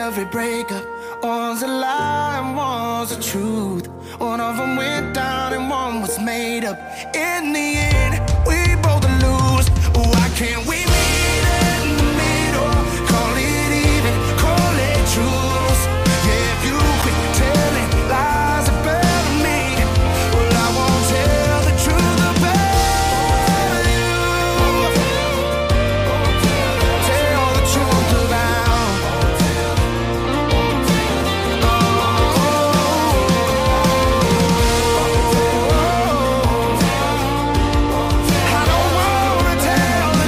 every breakup. One's a lie and one's a truth. One of them went down and one was made up. In the end, we both lose. Why can't we meet in the middle? Call it even, call it truth. Yeah, if you quit telling lies about me, well, I won't tell the truth about you. Tell the truth about. I don't wanna tell the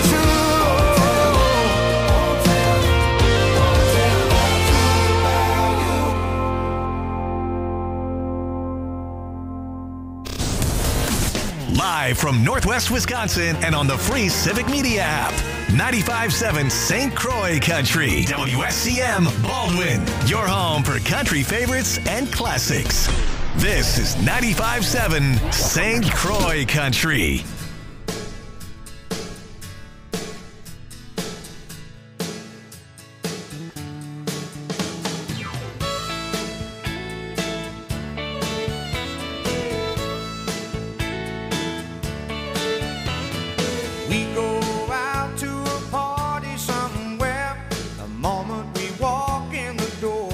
Live from Northwest Wisconsin and on the free Civic Media app. 95.7 St. Croix Country. WSCM Baldwin. Your home for country favorites and classics. This is 95.7 St. Croix Country. We go out to a party somewhere. The moment we walk in the door,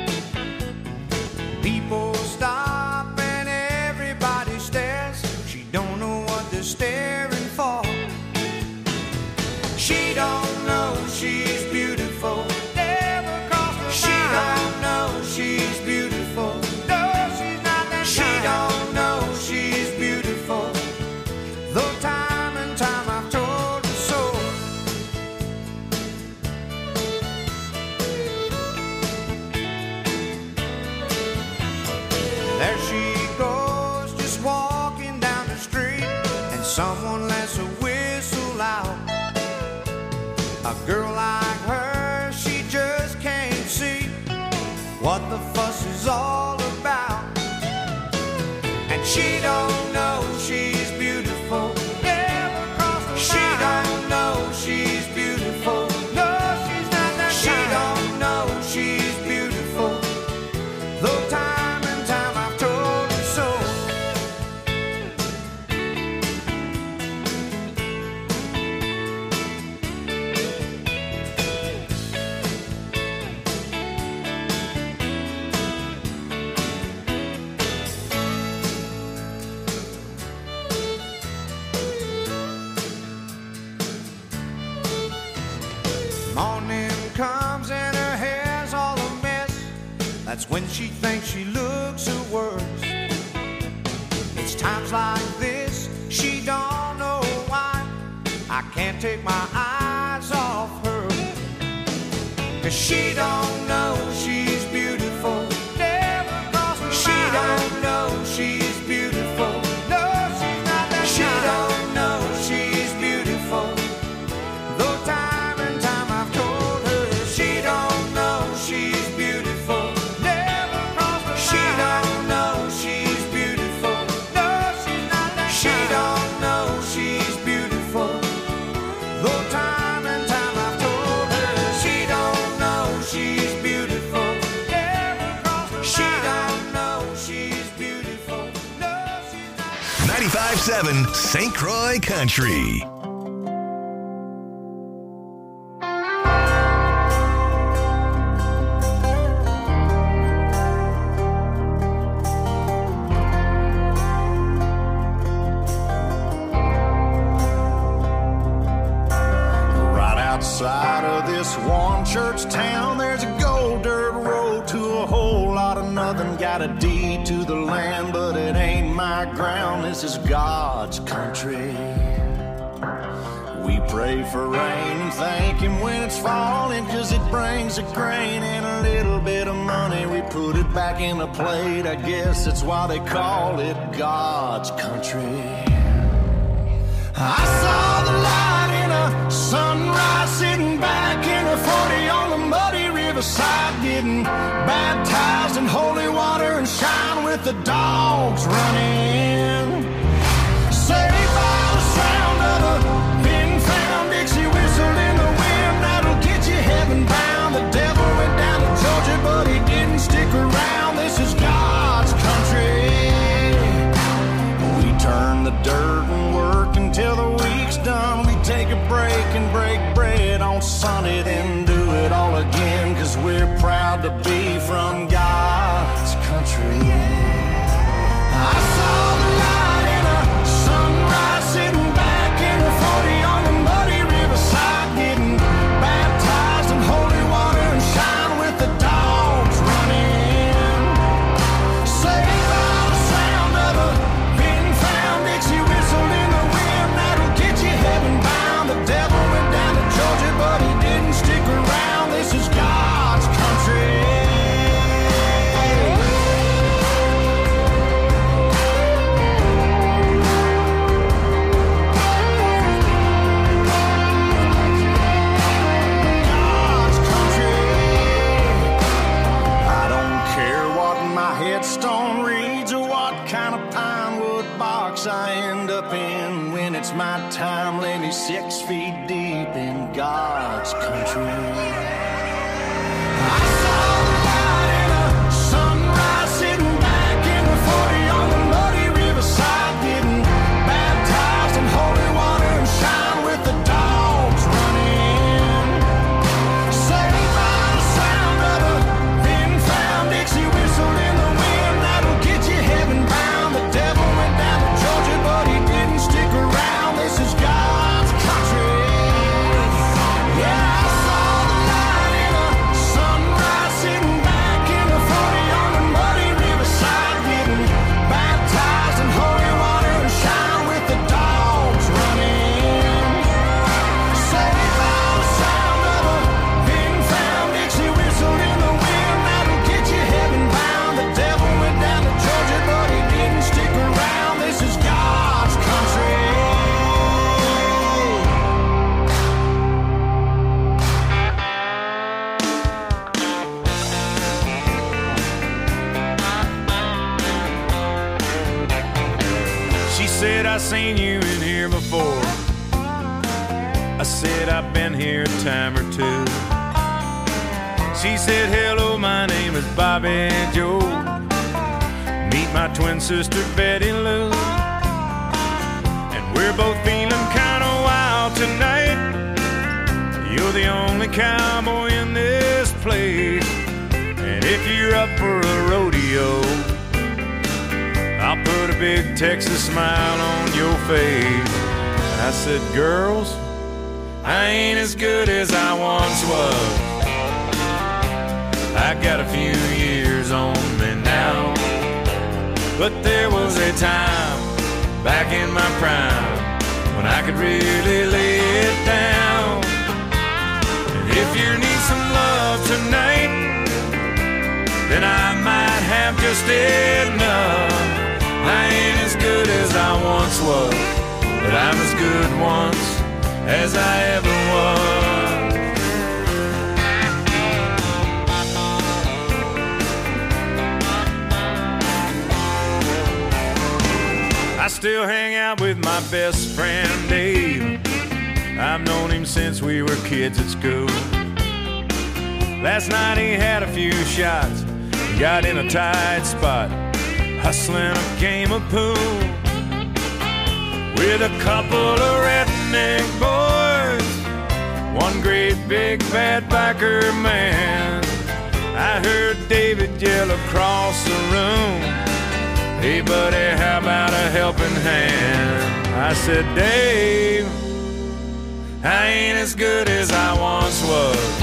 people stop and everybody stares. She don't know what they're staring for. She don't know she's beautiful. Never crossed her mind. She don't know she's beautiful. No, she's not that She don't know she's beautiful. Though time and time I've told her so. There she goes, just walking down the street, and someone lets a whistle out. A girl like her, she just can't see what the fuss is all about. And she don't know she's beautiful. Never crossed her mind. She don't know she's beautiful. No, she's not that She don't know she's beautiful. Though time and time I've told her so. Morning comes and her hair's all a mess. That's when she thinks she looks her worst. It's times like this, she don't know why I can't take my eyes off her. 'Cause she don't know she's beautiful. Never crossed her mind. She don't know she's beautiful. No, she's not that She don't know she's beautiful. Though time and time I've told her she don't know she's beautiful. Never crossed her mind. She don't know she's beautiful. No, she's not that She don't know she's beautiful. Though time and time I've told her she don't know she's beautiful. Never crossed her mind. She don't know she's beautiful. No, she's not. 95.7 St. Croix Country. Right outside of this one church town, there's a gold dirt road to a whole lot of nothing. Got a deed to the land, but it ain't my ground. This is God's country. We pray for rain and thank Him when it's falling, 'cause it brings a grain and a little bit of money. We put it back in the plate, I guess that's why they call it God's country. I saw the light in a sunrise, sitting back in a 40 on the muddy riverside, getting baptized in holy water and shine with the dogs running. Saved by the sound of a pin-found Dixie whistle in the wind, that'll get you heaven bound. The devil went down to Georgia whetstone reeds or what kind of pine wood box I end up in. When it's my time, lay me 6 feet deep in God's country. I saw the light in a sunrise sitting back in the 40 on the muddy riverside, getting baptized in holy water and shine with the dogs running. Saved by the sound of a thin-found Dixie whistle in the wind that'll get you heaven bound. The devil went down to Georgia, but he didn't stick around. This is God's country. Yeah, I saw the light in a sunrise sitting back in the 40 on the muddy riverside, getting baptized in holy water and shine with the dogs running. Saved by the sound of a thin-found Dixie whistle in the wind that'll get you heaven bound. The devil went down to Georgia, but he didn't stick around. This is God's country. She said, I seen you in here before. I said, I've been here a time or two. She said, hello, my name is Bobby Joe. Meet my twin sister Betty Lou. And we're both feeling kind of wild tonight. You're the only cowboy in this place. And if you're up for a rodeo, I'll put a big Texas smile on your face. I said, girls, I ain't as good as I once was. I got a few years on me now, but there was a time back in my prime when I could really lay it down. And if you need some love tonight, then I might have just enough. I ain't as good as I once was, but I'm as good once as I ever was. I still hang out with my best friend Dave. I've known him since we were kids at school. Last night he had a few shots, got in a tight spot, hustling a game of pool with a couple of redneck boys, one great big bad biker man. I heard David yell across the room, hey buddy, how about a helping hand? I said, Dave, I ain't as good as I once was.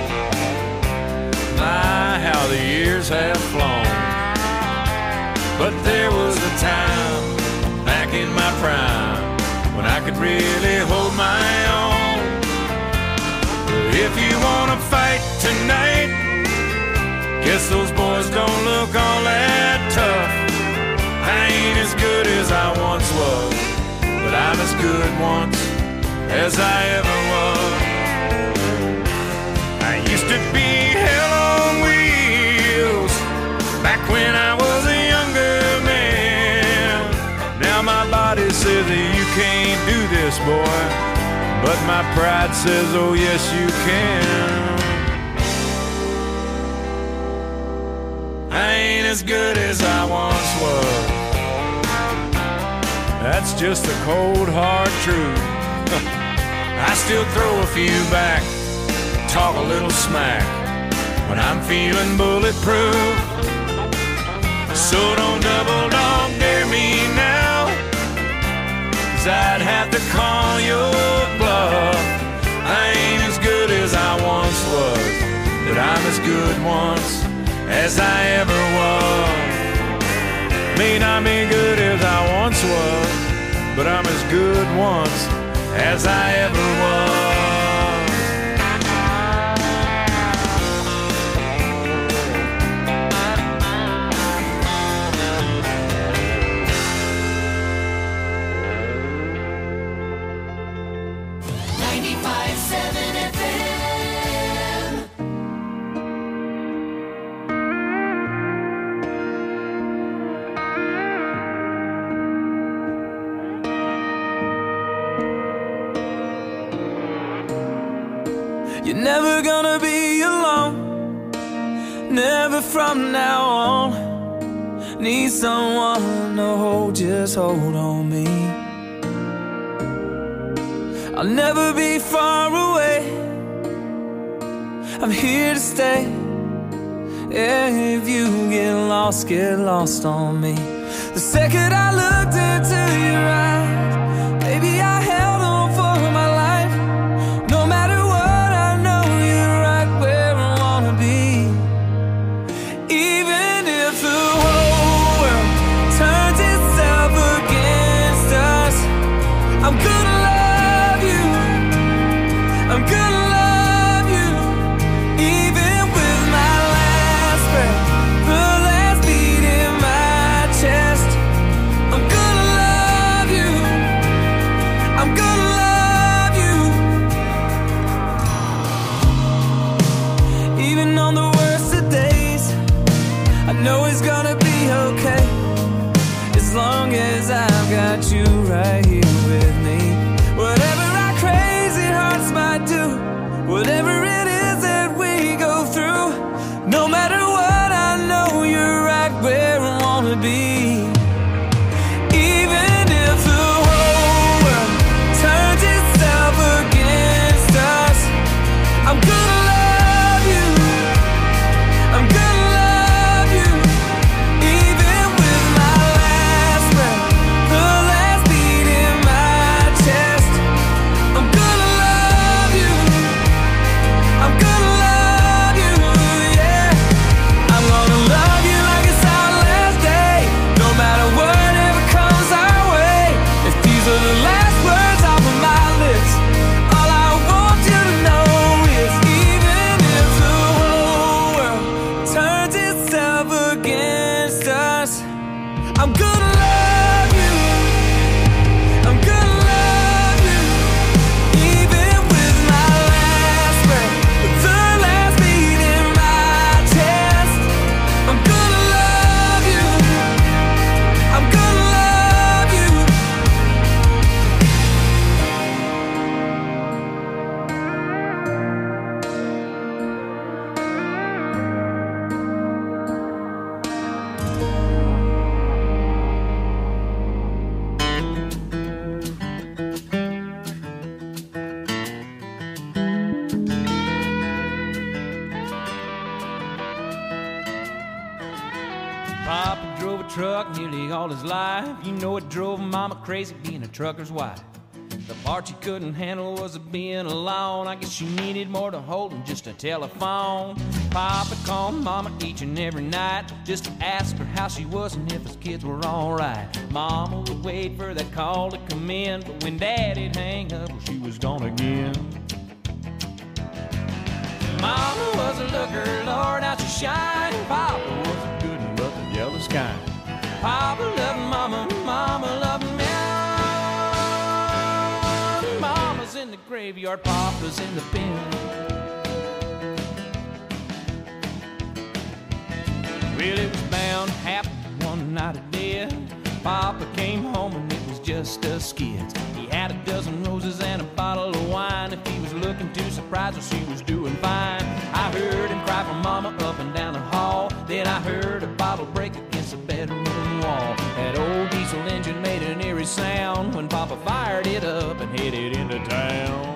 My, how the years have flown. But there was a time back in my prime when I could really hold my own. If you wanna fight tonight, guess those boys don't look all that tough. I ain't as good as I once was, but I'm as good once as I ever was. I used to be hell on wheels back when I was a younger man. Now my body says that you can't do this, boy, but my pride says, oh yes you can. I ain't as good as I once was. That's just the cold hard truth. I still throw a few back, talk a little smack when I'm feeling bulletproof. So don't double dog dare me now, 'cause I'd have to call your bluff. I ain't as good as I once was, but I'm as good once as I ever was. May not be good as I once was, but I'm as good once as I ever was. never gonna be alone, never from now on. Need someone to hold, just hold on me. I'll never be far away, I'm here to stay. Yeah, if you get lost on me. The second I looked into your eyes, baby, I held on for my life. No matter what, I know you're right where I wanna be. Even if the whole world turns itself against us, I'm gonna love you, I'm gonna love you. Even with my last breath, the last beat in my chest, I'm gonna love you, I'm gonna love you. Even on the worst of days, I know it's gonna be okay, as long as I've got you right here with me. Whatever our crazy hearts might do, whatever it is that we go through, no matter what, I know you're right where I wanna be. Even if the whole world turns itself against us, I'm gonna love you, I'm gonna love you. Even with my last breath, the last beat in my chest, I'm gonna love you, I'm gonna love you, yeah. I'm gonna love you like it's our last day, no matter whatever comes our way. If these are the last words off of my lips, all I want you to know is even if the whole world turns itself against us, I'm gonna love you, I'm gonna love you. Even with my last breath, the last beat in my chest, I'm gonna love you, I'm gonna love you. Papa drove a truck nearly all his life. You know it drove Mama crazy being a trucker's wife. The part she couldn't handle was being alone. I guess she needed more to hold than just a telephone. Papa called Mama each and every night just to ask her how she was and if his kids were alright. Mama would wait for that call to come in, but when Daddy'd hang up, well, she was gone again. Mama was a looker, Lord, how she shined. Papa was a good one, but the jealous kind. Papa loved Mama, Mama loved me. Mama's in the graveyard, Papa's in the pen. Well, it was bound to happen one night of death. Papa came home and it was just us kids. He had a dozen roses and a bottle of wine. If he was looking too surprised, well, she was doing fine. I heard him cry for Mama up and down the hall. Then I heard a bottle break against the bedroom wall. That old diesel engine made an eerie sound when Papa fired it up and headed into town.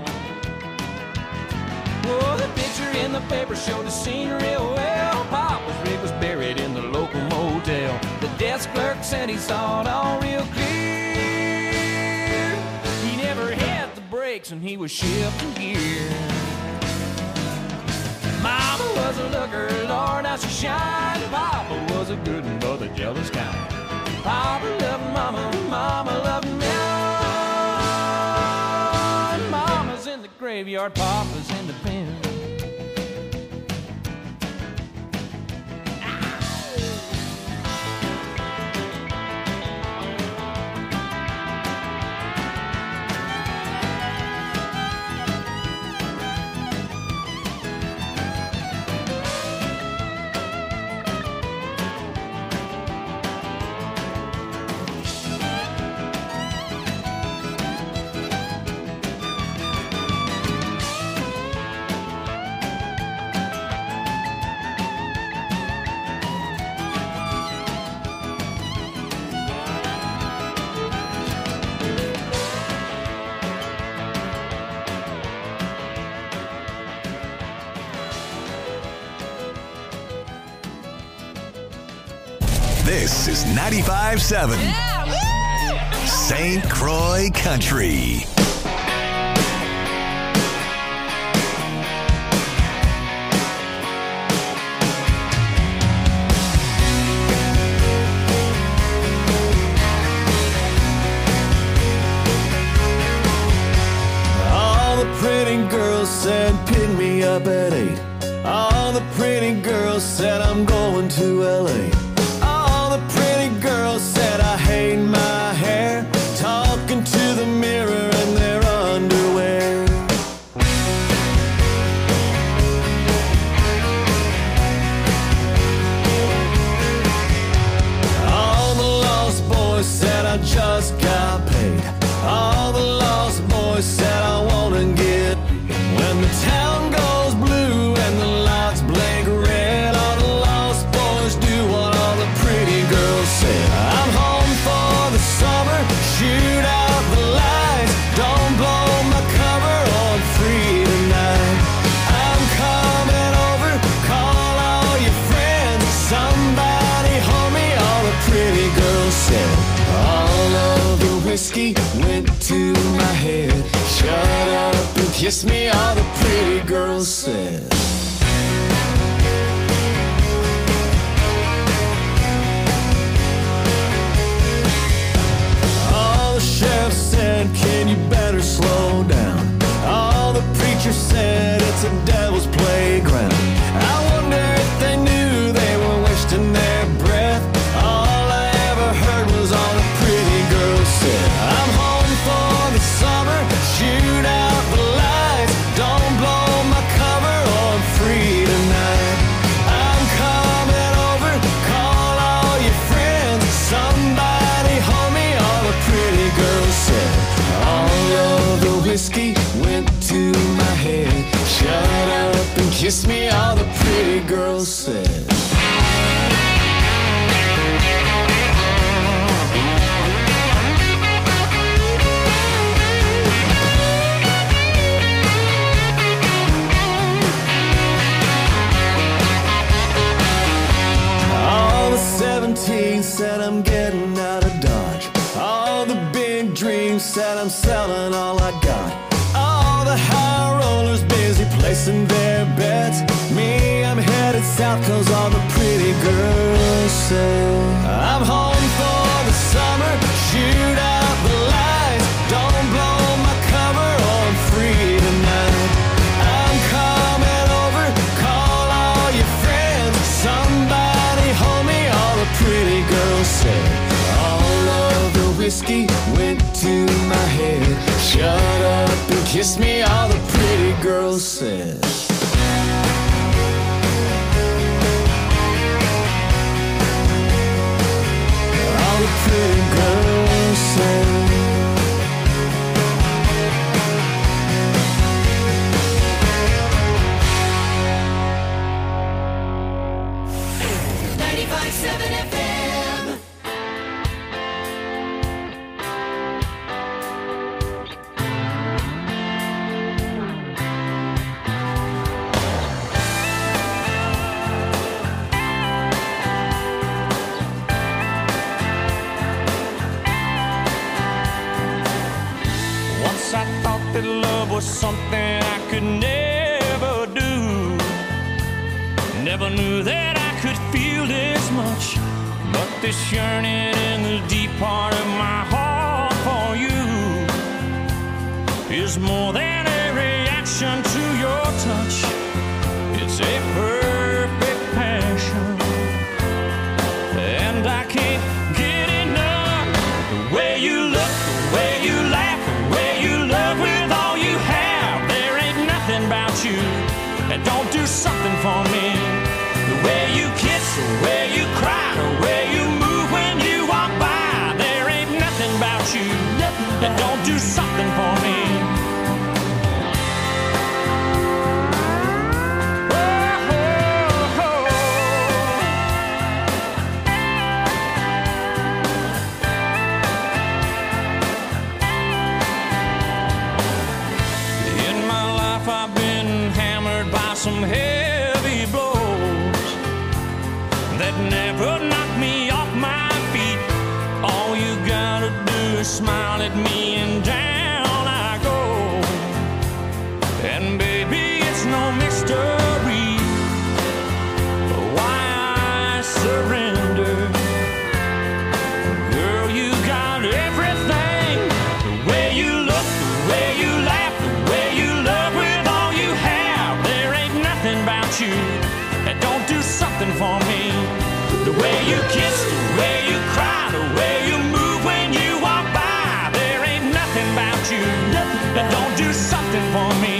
Oh, the picture in the paper showed the scene real well. Papa's rig was buried in the local motel. The desk clerk said he saw it all real clear. He never had the brakes and he was shifting gear. Mama was a looker, Lord, how she shined. Papa was a good one, but the jealous kind. Papa loved Mama, Mama loved me. Mama's in the graveyard, Papa's in the pen. This is 95.7 St. Croix Country. All the pretty girls said pick me up at 8. All the pretty girls said I'm going to LA. All the pretty girls said I hate my hair, talking to the mirror in their underwear. All the lost boys said I just got paid. All the lost boys said I wanna get. When the town goes blue and the lights blink red, all the lost boys do what all the pretty girls said. I'm home for the summer, shoot out the lights, don't blow my cover on free tonight. I'm coming over, call all your friends, somebody hold me, all the pretty girls said. All of the whiskey went to my head. Shut up and kiss me, all the pretty girls said. All the sheriff said, can you better slow down? All the preachers said, it's a devil's playground. I wonder if they knew they were wasting their breath. All I ever heard was all the pretty girls said. I'm home for the summer, shoot out the lights, don't blow my cover on free tonight. I'm coming over, call all your friends, somebody hold me, all the pretty girls said. All of the whiskey went to my head. Shut up and kiss me, all the pretty girls said. All the 17 said I'm getting out of Dodge. All the big dreams said I'm selling all I got. All the high rollers busy placing their bets. Me, I'm headed south cause all the pretty girls say. I'm home for the summer, shoot out the lights, don't blow my cover on free tonight. I'm coming over, call all your friends, somebody hold me, all the pretty girls said. All of the whiskey went to my head. Shut up and kiss me, all the pretty girls said. All the pretty girls said. 95.7 FM. Once I thought that love was something I could never do. Never knew that I could feel this much. But this yearning in the deep part of my heart for you is more than a reaction to your touch. It's a perfect passion, and I can't get enough. The way you look, the way you laugh, the way you love with all you have. There ain't nothing about you that don't do something for me. The way you kiss, the way you cry, the way you move when you walk by. There ain't nothing about you that don't do something for me. Some heavy blows that never knocked me off always smile at me, and down I go. And baby, it's no mystery why I surrender. Girl, you got everything. The way you look, the way you laugh, the way you love with all you have. There ain't nothing about you that don't do something for me. The way you kiss, the way you cry, the way you move when you walk by. There ain't nothing about you that don't do something for me.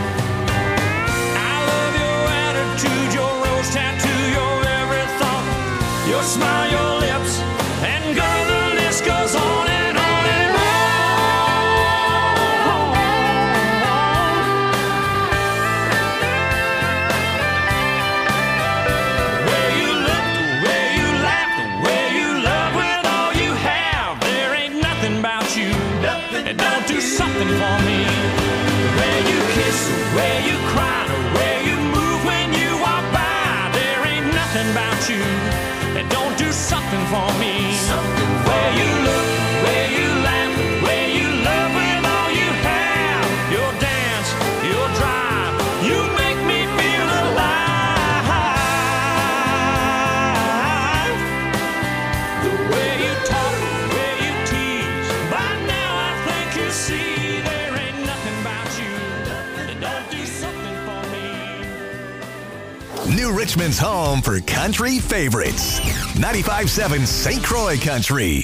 I love your attitude, your rose tattoo, your every thought, your smile, your lips, and girl, the list goes on and on and on. The way you look, the way you laugh, the way you love with all you have. There ain't nothing about you that don't do something for me. The way you kiss, the way you cry, the way you move when you walk by. There ain't nothing about you that don't do something for me. The way you look, the way you laugh, the way you love with all you have. Your dance, your drive, you make me feel alive. The way you talk, the way you tease, by now I think you see there ain't nothing about you that don't do something for me. New Richmond's home for country favorites. 95.7 St. Croix Country.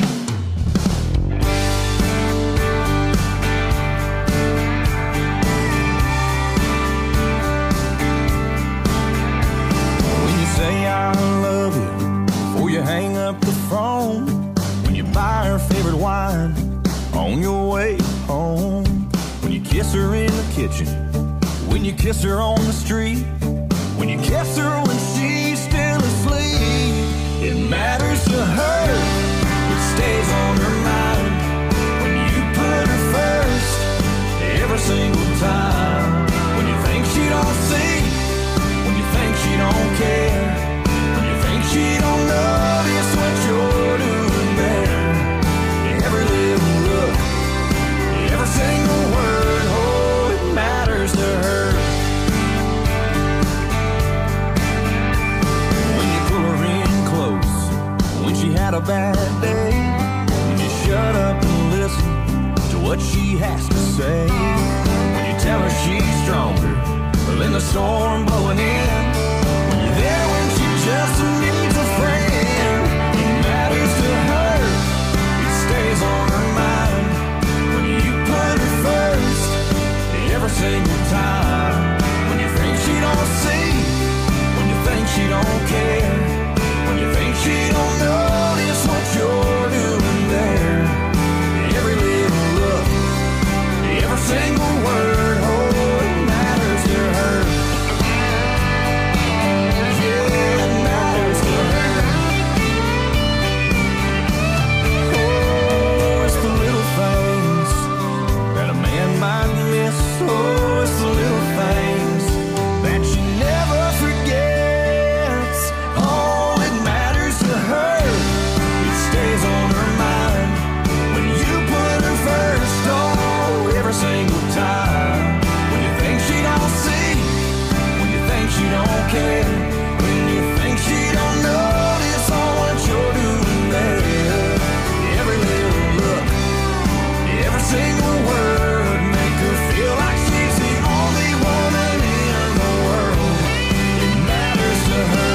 When you say I love you before you hang up the phone, when you buy her favorite wine on your way home, when you kiss her in the kitchen, when you kiss her on the street, when you kiss her when she's still asleep, it matters to her, it stays on her mind. When you put her first every single time, when you think she don't see, when you think she don't care, when you think she don't notice what you're doing there. Every little look, every single word, oh, it matters to her. When you pull her in close, when she had a bad day, when you shut up and listen to what she has to say, when you tell her she's stronger than the storm blowing in, when you're there when she just needs a friend, it matters to her, it stays on her mind. When you put her first every single time, when you think she don't see, when you think she don't care, when you think she don't notice what you're doing there. Every little look, every single word, oh, it matters to her. Yeah, it matters to her. Oh, it's the little things that a man might miss. Oh, it's the little things that she never forgets. Oh, it matters to her, it stays on her mind. When you put her first, oh, every single time. When you think she don't see, when you think she don't care, when you think she don't notice all what you're doing there. Every little look, every single word, make her feel like she's the only woman in the world. It matters to her.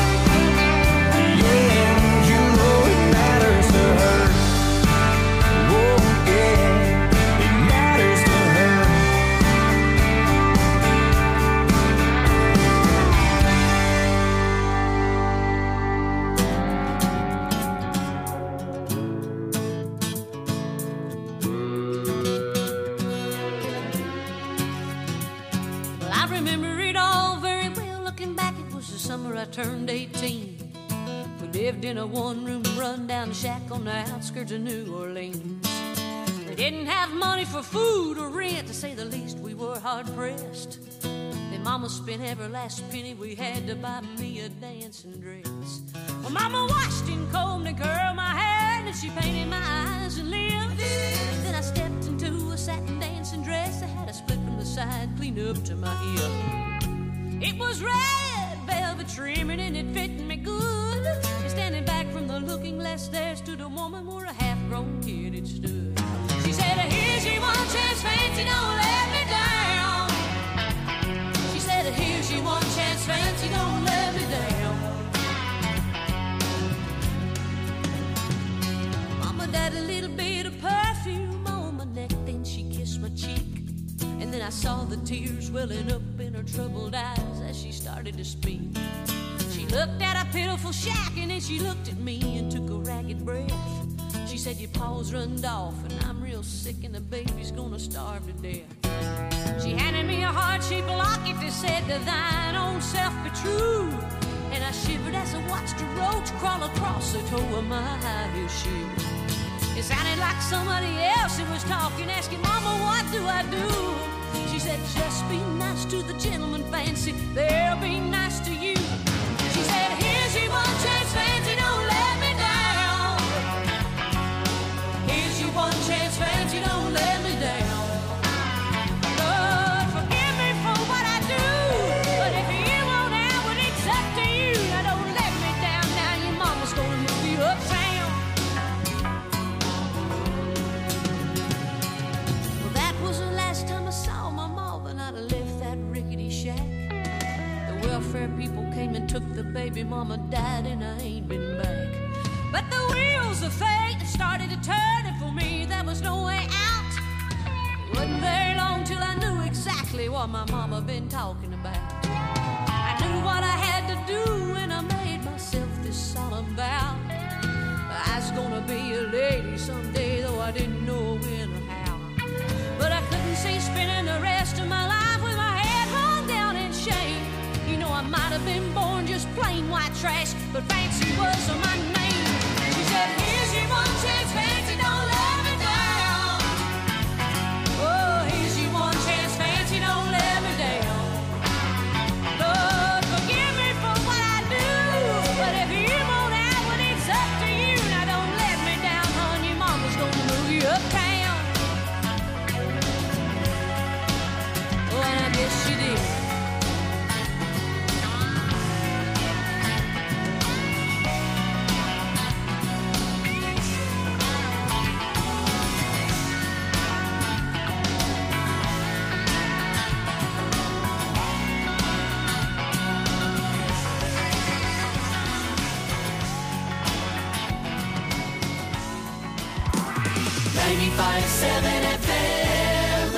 Yeah, you know it matters to her. Oh, yeah, it matters to her. Well, I remember it all very well. Looking back, it was the summer I turned 18. We lived in a one-room run-down shack on the outskirts of New Orleans. We didn't have money for food or rent, to say the least. We were hard-pressed. Then Mama spent every last penny we had to buy me a dancing dress. Well, Mama washed and combed and curled my hair, and she painted my eyes and lips. hanging up to my hip. It was red velvet trimming and it fit me good. And standing back from the looking glass, there stood a woman where a half-grown kid had stood. She said, here's your one chance, fancy, don't let me down. She said, here's your one chance, fancy, don't let me down. Mama died a little bit of perfume on my neck, then she kissed my cheek. And then I saw the tears welling up in her troubled eyes as she started to speak. She looked at a pitiful shack and then she looked at me and took a ragged breath. She said, your paws runned off and I'm real sick and the baby's gonna starve to death. She handed me a heart-shaped locket that said, to thine own self be true. And I shivered as I watched a roach crawl across the toe of my high-heel shoe. It sounded like somebody else that was talking, asking, Mama, what do I do? She said, just be nice to the gentleman, fancy, they'll be nice to you. She said, here's your one chance, fancy, don't let me down. Here's your one chance, fancy, don't let me down. Lord, forgive me for what I do, but if you won't have it, it's up to you. Now don't let me down, now your mama's gonna move you uptown. Well, that was the last time I saw my mama and I left that rickety shack. The welfare people came and took the baby, mama died and I ain't been back. But the wheels of fate started to turn and for me there was no way out. It wasn't very long till I knew exactly what my mama been talking about. I knew what I had to do and I made myself this solemn vow. I was gonna be a lady someday, though I didn't know when or how. But I couldn't see spending the rest of my life with my head hung down in shame. You know, I might have been born just plain white trash, but fancy was my name. She said, here's your one chance, fancy, don't let me down. Oh, here's your one chance, fancy, don't let me down. Lord, forgive me for what I do, but if you won't have it, it's up to you. Now don't let me down, hon, your mama's gonna move you uptown. Oh, and I guess she did. 95.7 FM.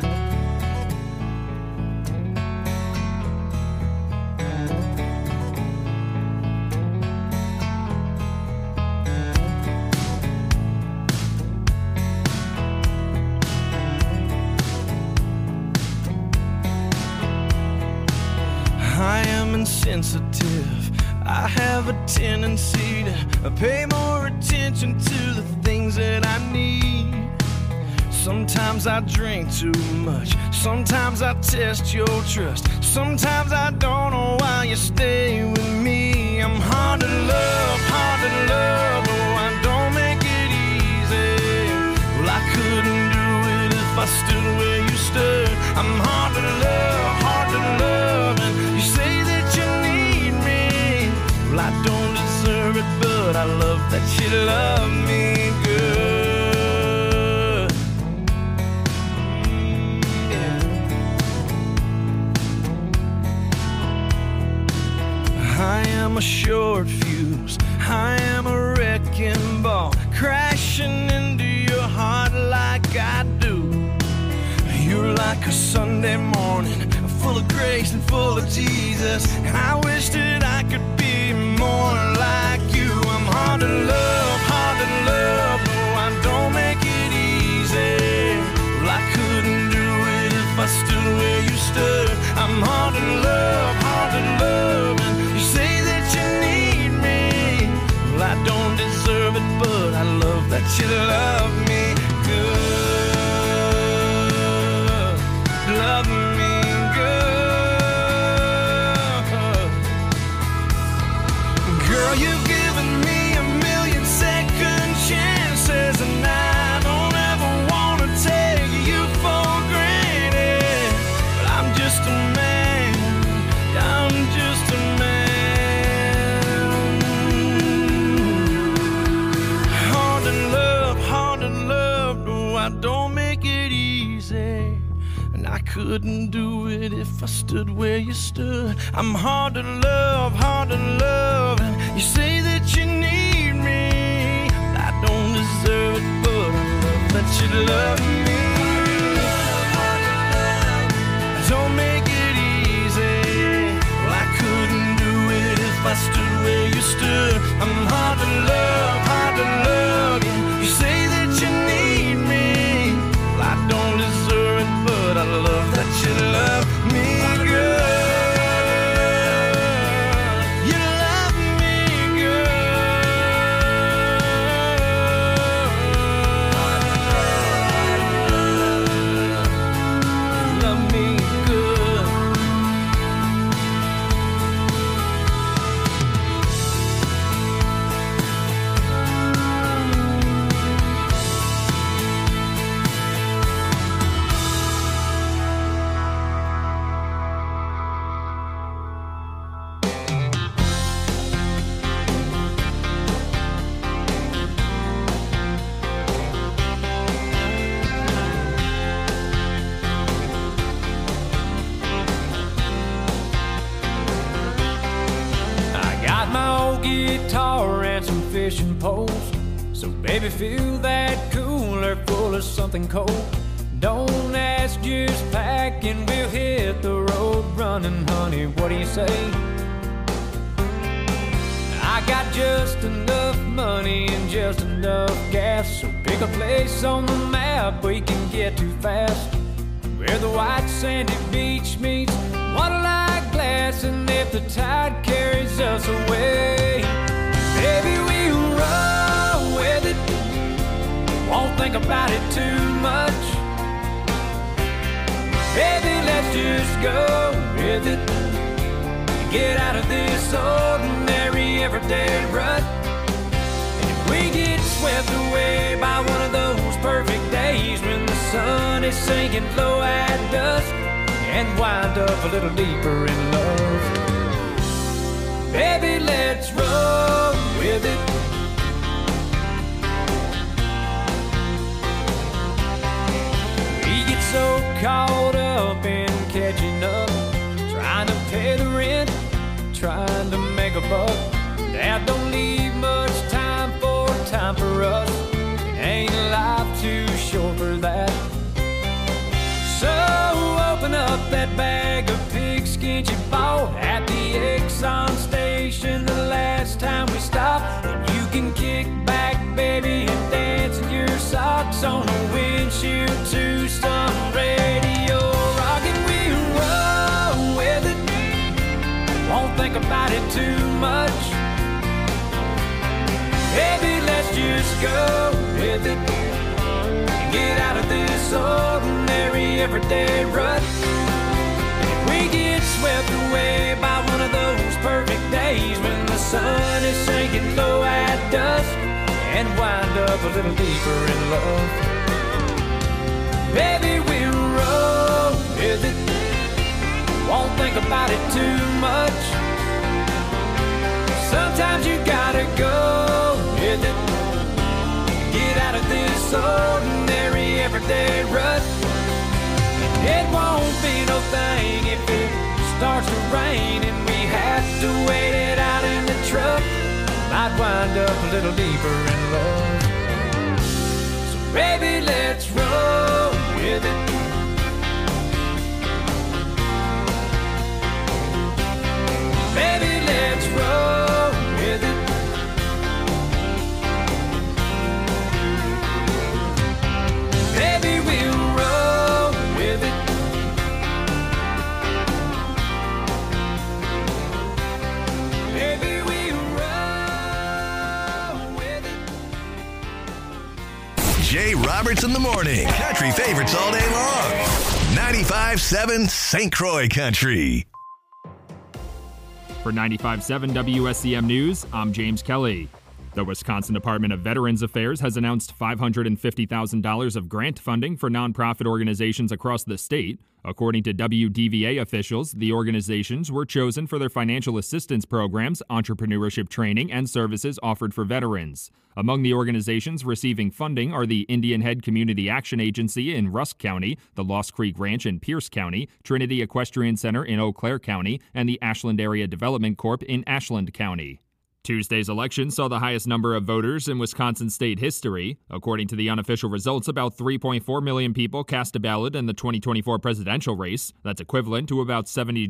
I am insensitive. I have a tendency to pay more attention to the things that I need. Sometimes I drink too much. Sometimes I test your trust. Sometimes I don't know why you stay with me. I'm hard to love, oh, I don't make it easy. Well, I couldn't do it if I stood where you stood. I'm hard to love, and you say that you need me. Well, I don't deserve it, but I love that you love me good. I am a short fuse, I am a wrecking ball, crashing into your heart like I do. You're like a Sunday morning, full of grace and full of Jesus. I wish that I could be more like you. I'm hard to love, oh, I don't make it easy. Well, I couldn't do it if I stood where you stood. I'm hard to love, and you say that you need me. Well, I don't deserve it, but I love that you love me good. Love me good. Girl, you've given me a million second chances, and I don't ever want to take you for granted. But I'm just couldn't do it if I stood where you stood. I'm hard to love, and you say that you need me. I don't deserve it, but I love that you love me. Don't make it easy. Well, I couldn't do it if I stood where you stood. I'm hard to love, yeah. You say that you need me. Well, I don't deserve it, but I love that you love me, girl. You love me, girl. You love me good. Got my old guitar and some fishing poles. So baby, fill that cooler full of something cold. Don't ask, just pack and we'll hit the road running, honey. What do you say? I got just enough money and just enough gas. So pick a place on the map we can get to fast, where the white sandy beach meets water-like glass. And if the tide carries us away, baby, we'll roll with it. Won't think about it too much. Baby, let's just go with it. Get out of this ordinary everyday rut. And if we get swept away by one of those perfect days when the sun is sinking low at dusk, and wind up a little deeper in love, baby, let's roll with it. We get so caught up in catching up, trying to pay the rent, trying to make a buck, that don't leave much time for us. It ain't life too short for that. So open up that bag of pigskin you bought at the Exxon station the last time we stopped. And you can kick back, baby, and dance in your socks on the windshield to some radio rock. And we'll roll with it. Won't think about it too much. Baby, let's just go with it. Get out of this ordinary everyday rut. And if we get swept away by one of those perfect days when the sun is sinking low at dusk, and wind up a little deeper in love, baby, we'll roll with it. Won't think about it too much. Sometimes you gotta go with it. Get out of this ordinary everyday rut. It won't be no thing if it starts to rain and we have to wait it out in the truck. Might wind up a little deeper in love. So baby, let's roll with it. Baby, let's roll with it. Baby, we'll roll with it. Baby, we'll roll with it. Jay Roberts in the morning. Country favorites all day long. 95.7 St. Croix Country. For 95.7 WSCM News, I'm James Kelly. The Wisconsin Department of Veterans Affairs has announced $550,000 of grant funding for nonprofit organizations across the state. According to WDVA officials, the organizations were chosen for their financial assistance programs, entrepreneurship training, and services offered for veterans. Among the organizations receiving funding are the Indian Head Community Action Agency in Rusk County, the Lost Creek Ranch in Pierce County, Trinity Equestrian Center in Eau Claire County, and the Ashland Area Development Corp in Ashland County. Tuesday's election saw the highest number of voters in Wisconsin state history. According to the unofficial results, about 3.4 million people cast a ballot in the 2024 presidential race. That's equivalent to about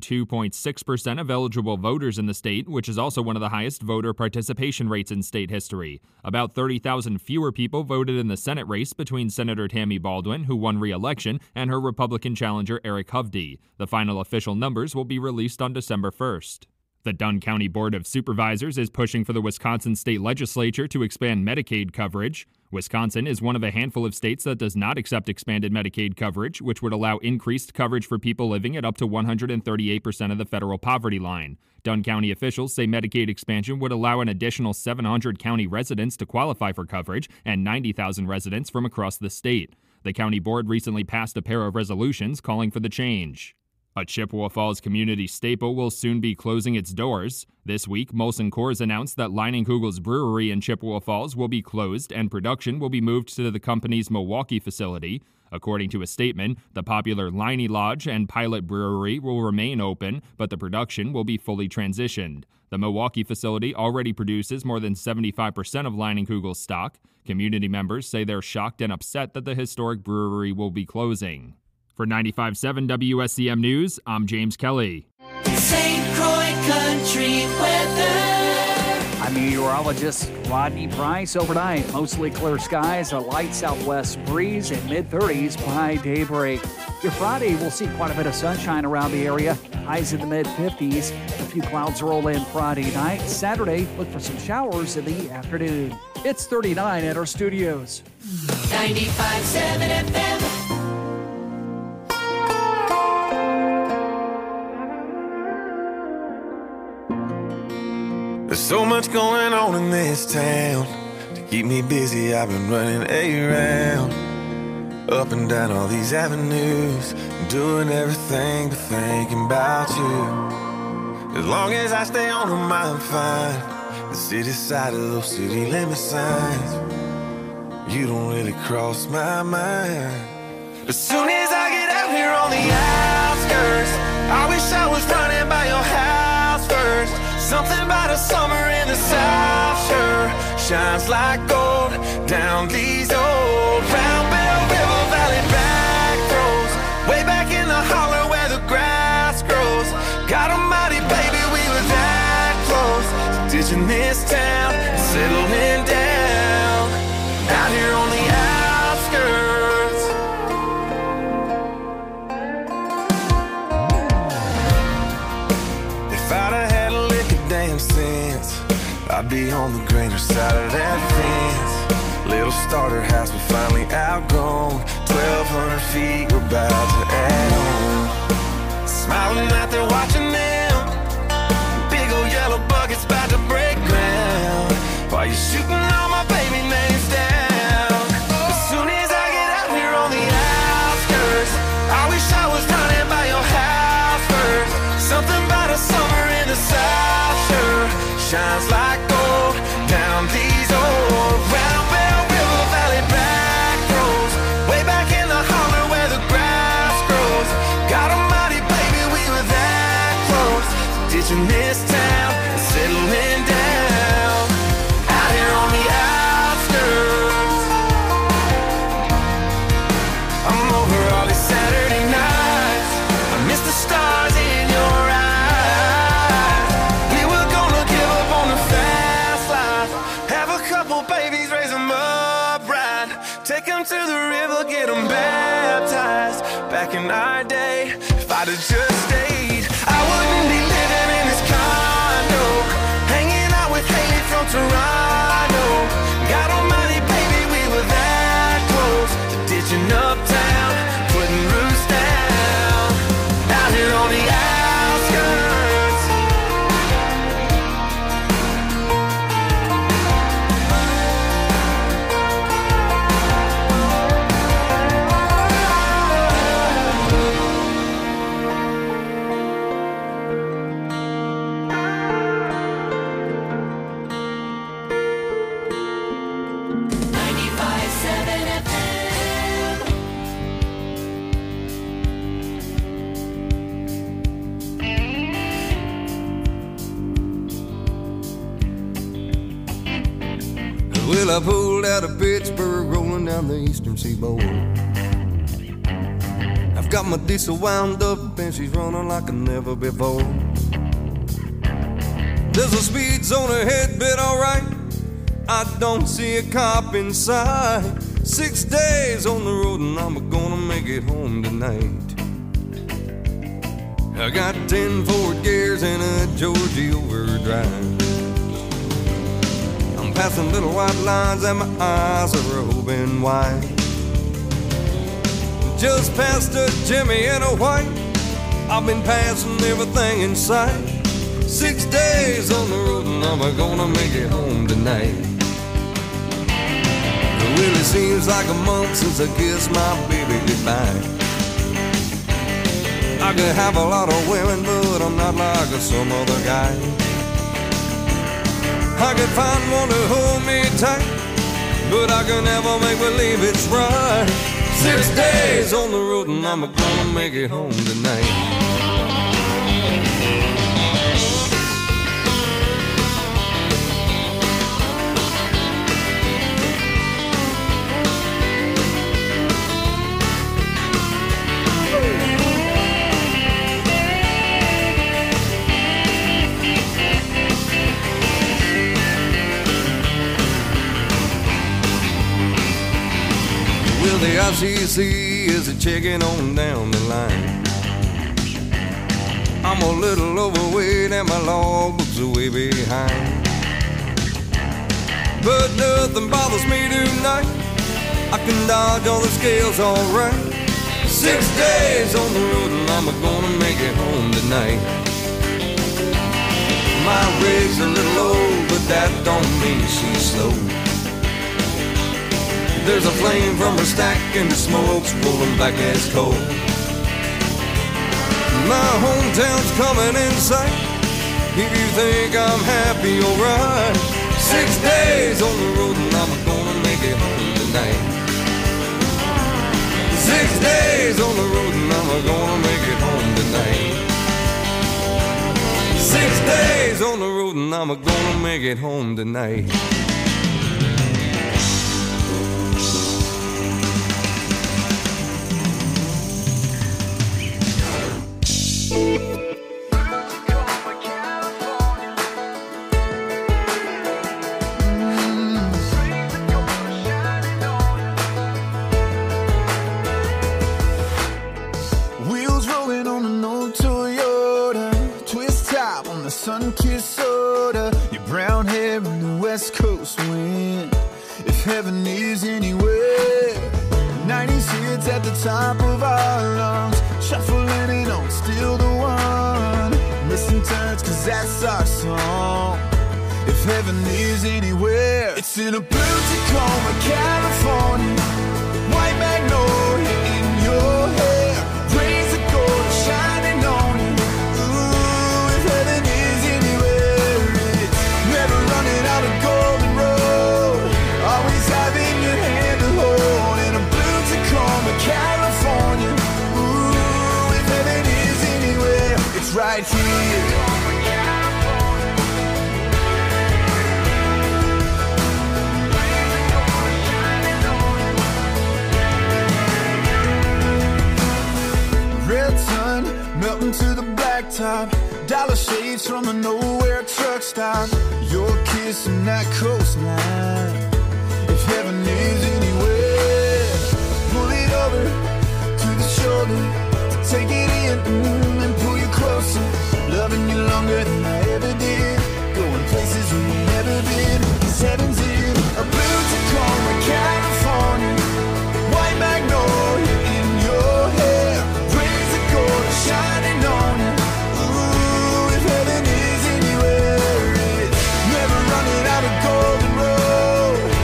72.6% of eligible voters in the state, which is also one of the highest voter participation rates in state history. About 30,000 fewer people voted in the Senate race between Senator Tammy Baldwin, who won re-election, and her Republican challenger Eric Hovde. The final official numbers will be released on December 1st. The Dunn County Board of Supervisors is pushing for the Wisconsin state legislature to expand Medicaid coverage. Wisconsin is one of a handful of states that does not accept expanded Medicaid coverage, which would allow increased coverage for people living at up to 138% of the federal poverty line. Dunn County officials say Medicaid expansion would allow an additional 700 county residents to qualify for coverage and 90,000 residents from across the state. The county board recently passed a pair of resolutions calling for the change. A Chippewa Falls community staple will soon be closing its doors. This week, Molson Coors announced that Leinenkugel's brewery in Chippewa Falls will be closed and production will be moved to the company's Milwaukee facility. According to a statement, the popular Leinie Lodge and Pilot Brewery will remain open, but the production will be fully transitioned. The Milwaukee facility already produces more than 75% of Leinenkugel's stock. Community members say they're shocked and upset that the historic brewery will be closing. For 95.7 WSCM News, I'm James Kelly. St. Croix Country weather. I'm meteorologist Rodney Price. Overnight, mostly clear skies, a light southwest breeze, and mid-30s by daybreak. Your Friday will see quite a bit of sunshine around the area. Highs in the mid-50s. A few clouds roll in Friday night. Saturday, look for some showers in the afternoon. It's 39 at our studios. 95.7 FM. There's so much going on in this town. To keep me busy, I've been running around, up and down all these avenues, doing everything but thinking about you. As long as I stay on them, I'm fine. The city side of those city limit signs, you don't really cross my mind. As soon as I get out here on the outskirts, I wish I was running by your house first. Something about a summer in the South sure shines like gold down these old Round Bell River Valley back roads, way back in the holler where the grass grows. God almighty, baby, we were that close to ditching this town and settling down out here on the outskirts. If I'd have had a lick of damn sense, I'd be on the greener side of that fence. Little starter house we finally outgrown, 1,200 feet we're about to add on. Smiling out there watching them, big old yellow buckets about to break ground, while you're shooting all my baby names down. As soon as I get out here on the outskirts, I wish I was running by your house first. Something about a summer in the South sure shines like gold down these old Round Bell River Valley back roads, way back in the holler where the grass grows. God almighty, baby, we were that close to ditching this town and settling down out here on the outskirts. I'm over all these Saturday nights, I miss the stars in your eyes. We were gonna give up on the fast life, have a couple babies, raise them up right, take them to the river, get them baptized. Back in our day, if I'd have just stayed, I wouldn't be living in this condo, hanging out with Haley from Toronto. God almighty, baby, we were that close to ditching uptown, putting roots down out here on the outskirts. I pulled out of Pittsburgh, rolling down the eastern seaboard. I've got my diesel wound up and she's running like never before. There's a speed zone ahead, but alright, I don't see a cop in sight. 6 days on the road and I'm gonna make it home tonight. I got 10 Ford gears and a Georgie overdrive. I'm passing little white lines and my eyes are open wide. Just past a Jimmy and a white, I've been passing everything in sight. 6 days on the road and I'm gonna make it home tonight. It really seems like a month since I kissed my baby goodbye. I could have a lot of women, but I'm not like some other guy. I could find one to hold me tight, but I can never make believe it's right. 6 days on the road and I'm gonna make it home tonight. The ICC is a checking on down the line. I'm a little overweight and my logbook's way behind, but nothing bothers me tonight. I can dodge all the scales alright. 6 days on the road and I'm gonna make it home tonight. My rig's a little old, but that don't mean she's slow. There's a flame from her stack and the smoke's rolling back as coal. My hometown's coming in sight. If you think I'm happy, alright. 6 days on the road and I'm gonna make it home tonight. 6 days on the road and I'm gonna make it home tonight. 6 days on the road and I'm gonna make it home tonight. Wheels rolling on an old Toyota, twist top on the sun-kissed soda, your brown hair in the west coast wind. If heaven is anywhere, 90s hits at the top of our lungs, shuffling and on still the one. Missing turns cause that's our song. If heaven is anywhere, it's in a blue Tacoma, California. White magnolia in your hair, rays of gold shining on you. Ooh, if heaven is anywhere, it's never running out of golden road, always having your hand to hold. In a blue Tacoma, California. Ooh, if heaven is anywhere, it's right here. Red sun melting to the blacktop, dollar shades from a nowhere truck stop. Your kiss and that coastline. If heaven is anywhere, pull it over to the shoulder to take it in and pull you closer. Loving you longer than I ever did, going places we ain't never been. 'Cause heaven's in a blue Tacoma, California. White magnolia in your hair, rays of gold shining on you. Ooh, if heaven is anywhere, it's never running out of golden road,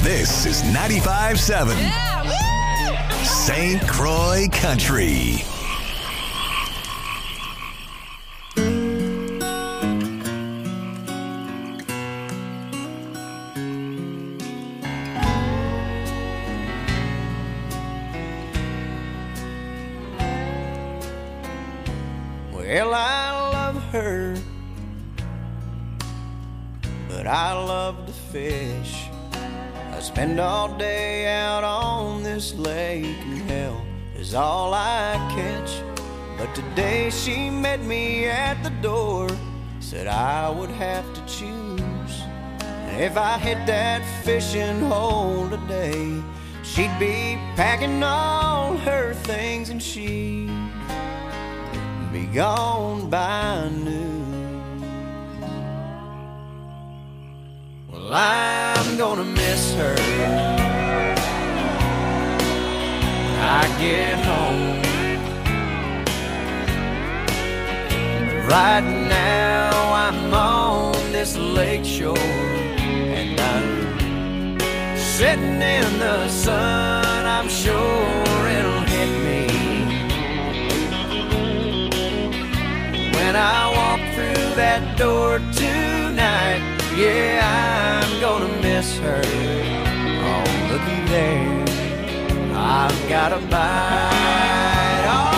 This is 95.7 St. Croix Country. Well, I love her, but I love to fish. I spend all day out on this lake, and hell is all I catch. But today she met me at the door, said I would have to choose. And if I hit that fishing hole today, she'd be packing all her things and she'd be gone by noon. Well, I'm gonna miss her when I get home. Right now I'm on this lake shore, and I'm sitting in the sun. I'm sure it'll hit me when I walk through that door tonight. Yeah, I'm gonna miss her. Oh, looky there, I've got a bite. All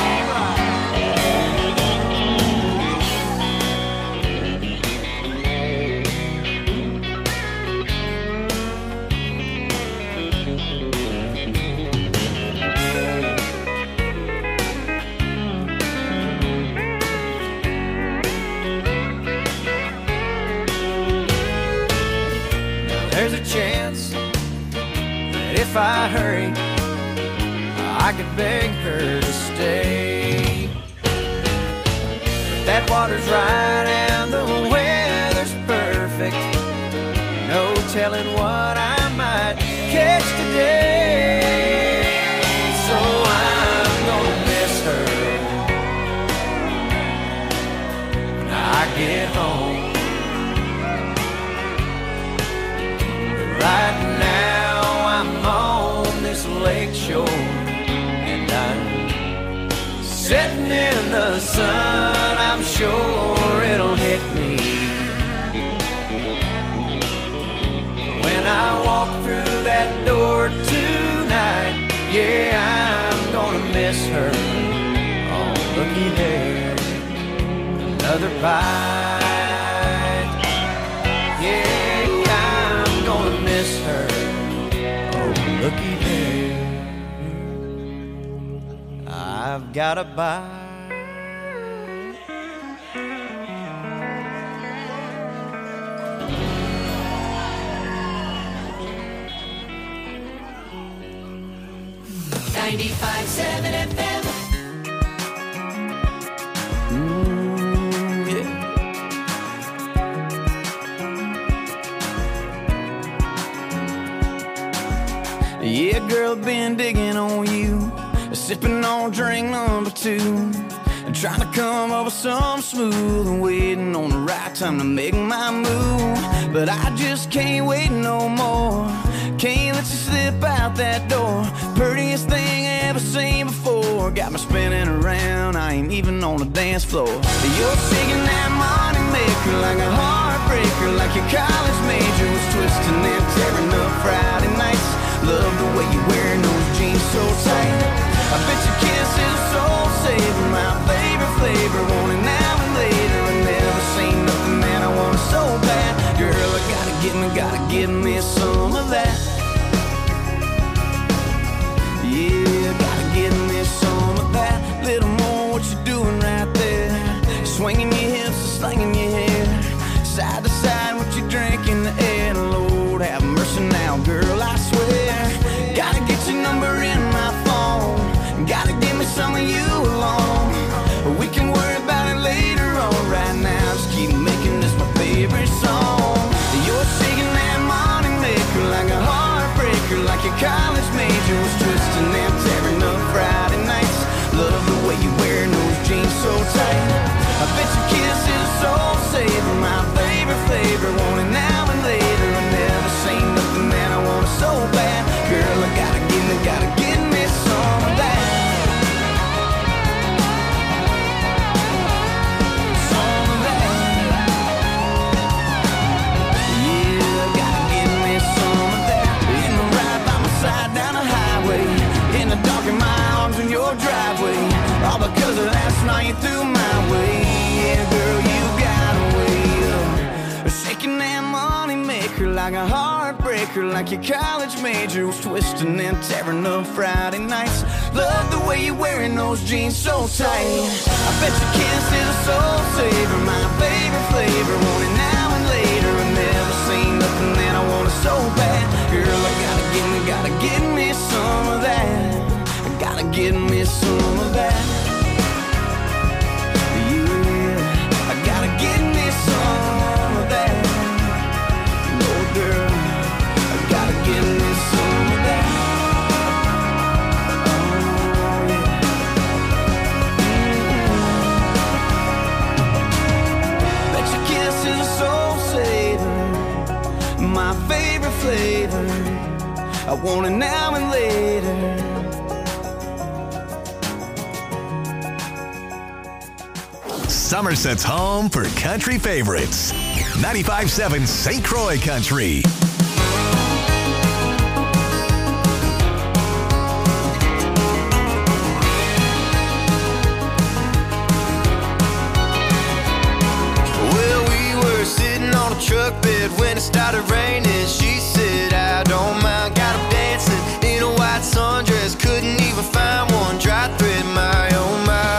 there's a chance that if I hurry, I could beg her to stay. But that water's right and the weather's perfect. No telling what I might catch today. So I'm gonna miss her when I get home. Right now I'm on this lake shore, and I'm sitting in the sun. I'm sure it'll hit me when I walk through that door tonight. Yeah, I'm gonna miss her. Oh, looky there, another bite. Yeah, I'm gonna miss her. Oh, looky there, I've got a bite. FM. Yeah, girl, been digging on you, sipping on drink number 2, and trying to come up with something smooth, and waiting on the right time to make my move. But I just can't wait no more. Can't let you slip out that door. Prettiest thing I ever seen before. Got me spinning around, I ain't even on the dance floor. You're shaking that money maker like a heartbreaker, like your college major was twisting and tearing up Friday nights. Love the way you're wearing those jeans so tight. I bet your kiss is a soul saver, my favorite flavor. Want it now and later. I never seen nothing that I want so bad. Girl, I gotta give me some of that. Yeah, gotta give me some of that. Little more what you're doing right there. Swinging your hips, slinging your hair. Side to side, what you drink in the air. Lord, have mercy now, girl, I swear. Gotta get your number in my phone. Gotta give me some of you alone. We can worry about it later on. Right now, just keep making this my favorite song. You're shaking that money maker like a heartbreaker, like your college major was twisting and tearing up Friday nights. Love the way you're wearing those jeans so tight. I bet your kiss is a soul saver, my favorite flavor. Want it now and later. I never seen nothing that I want so 'cause last night you threw my way. Yeah, girl, you got a way of shaking that money maker like a heartbreaker, like your college major was twisting and tearing up Friday nights. Love the way you're wearing those jeans so tight. I bet your kiss is a soul saver, my favorite flavor. Want it now and later. I've never seen nothing that I want it so bad. Girl, I gotta get me some of that. I gotta get me some of that. Yeah, I gotta get me some of that. No, girl, I gotta get me some of that. My favorite flavor, I want it now and later. Somerset's home for country favorites. 95.7 St. Croix Country. Truck bed when it started raining. She said, I don't mind. Got him dancing in a white sundress. Couldn't even find one dry thread. My oh my,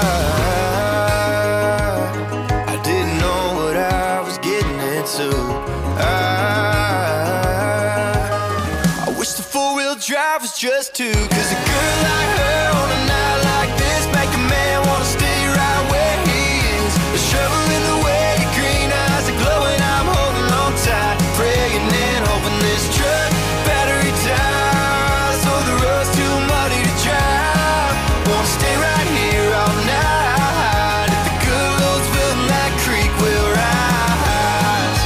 I didn't know what I was getting into. I wish the four-wheel drive was just two. 'Cause a girl like her on a night like this make a man wanna stay right where he is. A shovel in the way, your green eyes are glowing. I'm holding on tight, praying and hoping this truck battery dies. Oh, the road's too muddy to drive. Wanna stay right here all night. If the good Lord's willing, that creek will rise.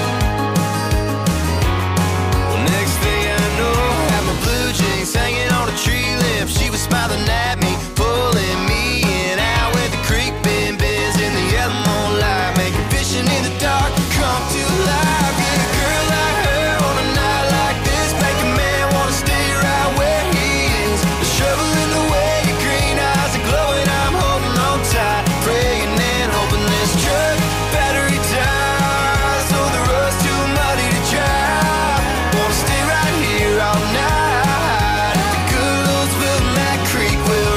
Well, next thing I know, I have my blue jeans hanging on a tree limb. She was smiling at me, pulling me in out where the creek bends in the yellow moonlight, making vision in the dark come to life. Yeah, a girl like her on a night like this make a man wanna stay right where he is. The shovel in the way, your green eyes are glowing. I'm holding on tight, praying and hoping this truck battery dies. Oh, the road's too muddy to drive. Wanna stay right here all night. If the good Lord's willing, that creek will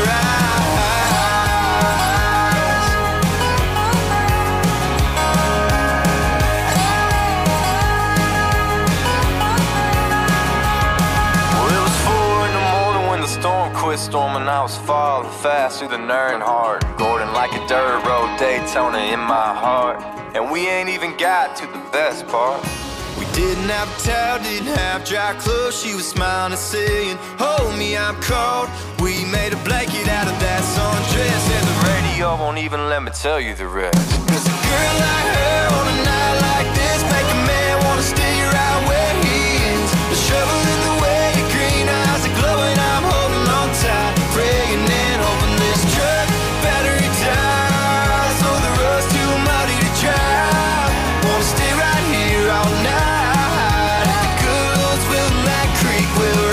storming, I was falling fast through the Nern Heart. Gordon like a dirt road, Daytona in my heart. And we ain't even got to the best part. We didn't have a towel, didn't have dry clothes. She was smiling and saying, hold me, I'm cold. We made a blanket out of that sundress, and the radio won't even let me tell you the rest. 'Cause a girl like her on a night like this make a man wanna stay right where he is. The shovel in the way, your green eyes are glowing. I'm holding on tight, praying and hoping this truck battery dies. Oh, the road's too muddy to drive. Wanna stay right here all night. If the good Lord's willing, that creek will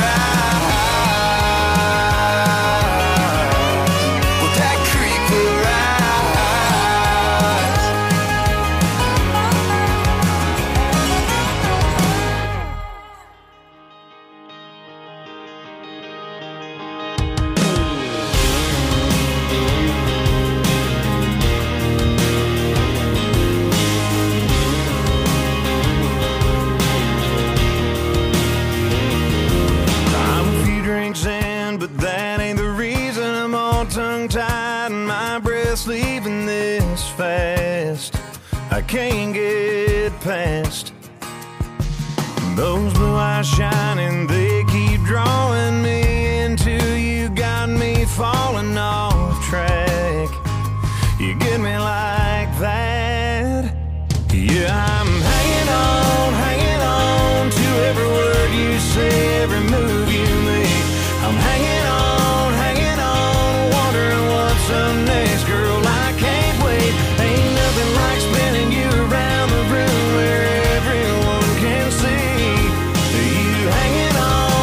rise. Well, that creek will rise. I'm a few drinks in, but that ain't the reason I'm all tongue-tied and my breath's leaving this fast. I can't get past those blue eyes shining. They keep drawing me until you got me falling off track. You get me like that. Yeah, I'm hanging on to every word you say, every move you make. I'm hanging on, wondering what's up next. Girl, I can't wait. Ain't nothing like spinning you around the room where everyone can see you hanging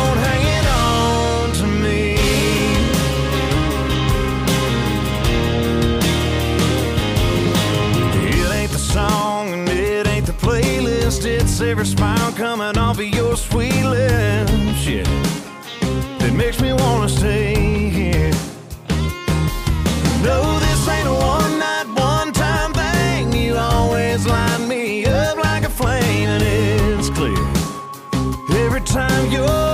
on to me. every smile coming off of your sweet lips, yeah, that makes me wanna stay here. No, this ain't a one-night, one-time thing. You always light me up like a flame, and it's clear every time you're